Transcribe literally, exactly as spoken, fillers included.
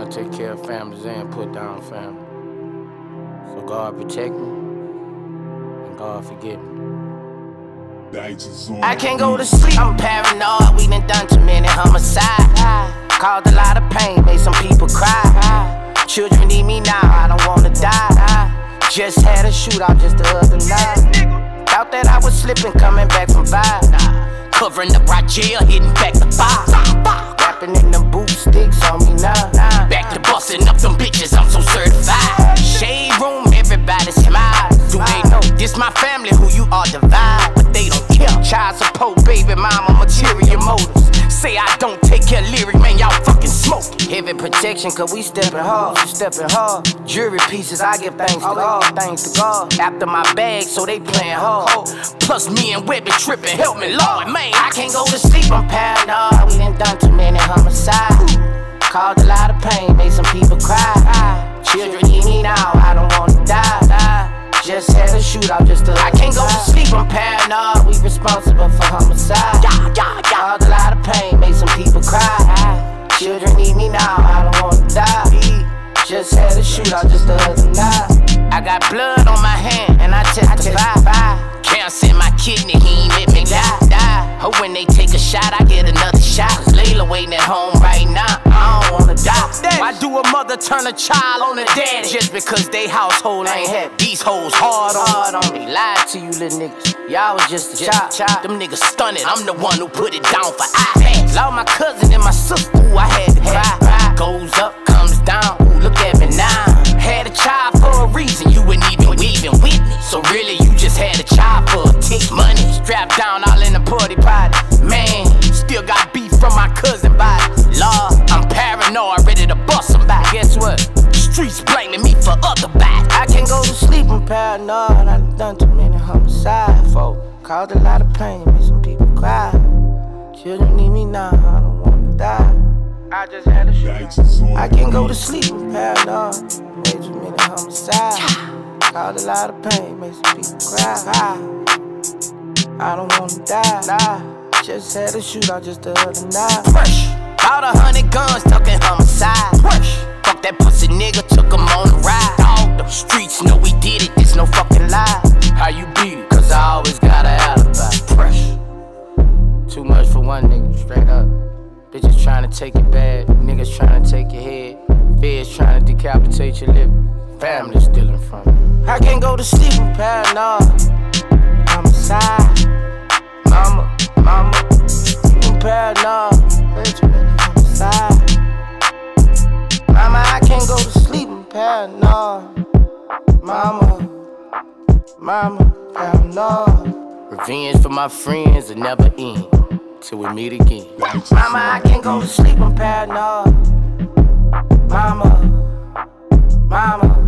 God take care of families and put down family. So God protect me, and God forgive me. I can't go to sleep, I'm paranoid. We done done too many homicides. Caused a lot of pain, made some people cry. Children need me now, I don't wanna die. Just had a shootout just the other night. Thought that I was slipping, coming back from vibe. Covering up right jail, hitting back the fire. Rapping in them boot sticks on me now. Back to busting up them bitches, I'm so certified. Shade room, everybody smile. Do they know this my family, who you are divide? But they don't care. Child support, baby mama, material motives. Say I don't take care lyric, man, y'all fucking smoking. Heavy protection, cause we stepping hard, we stepping hard. Jury pieces, I give thanks to God, thanks to God. After my bag, so they playing hard. Plus me and Webby tripping, help me Lord, man. I can't go to sleep, I'm paranoid. We done done too many homicides. Caused a lot of pain, made some people cry. Children need me now, I don't wanna die. Just had a shootout just to I can't go to sleep, I'm paranoid. We responsible for homicide. Caused a lot of pain, made some people cry. Children need me now, I don't wanna die. Just had a shootout just the other night. I got blood on my hand and I testify. Cancer in my kidney, he ain't let me die. Oh, when they take a shot, I get another shot. Cause Layla waiting at home right now, I don't wanna die. Why do a mother turn a child on a daddy? Just because they household ain't happy. These hoes hard on, hard on. They lied to you little niggas, y'all was just a child. child. Them niggas stunted, I'm the one who put it down for iPads. Lost my cousin and my sister, ooh, I had to cry. Goes up, comes down, ooh, look at me now. Had a child for a reason, you wouldn't even even with me. So really, you just had a child for a tick. Money strapped down all in the party party. Man, still got beef from my cousin body. Lord, I'm paranoid, ready to bust somebody. Guess what? Streets blaming me for other bad. I can't go to sleep, I'm paranoid. I done done too many homicides. Folk caused a lot of pain, made some people cry. Children need me now, I don't wanna die. I just had a shootout. I can't go to sleep, I'm paranoid. Made too many homicides. Caused a lot of pain, made some people cry. I don't wanna die. Nah. Just had a shootout just the other night. Fresh. Bought a hundred guns, talking homicide. Fresh. Fuck that pussy nigga, took him on the ride. Dog, the streets know we did it, there's no fucking lie. How you beat it? Cause I always got an alibi. Fresh. Too much for one nigga, straight up. Bitches trying to take it bad, niggas trying to take your head. Feds trying to decapitate your liver. Family stealing from me. I can't go to sleep, I'm paranoid. Homicide. Mama, mama, I'm paranoid. Homicide. Mama, I can't go to sleep, I'm paranoid. Mama, mama, paranoid. Revenge for my friends will never end till we meet again. Mama, I can't go to sleep, I'm paranoid. Mama, mama.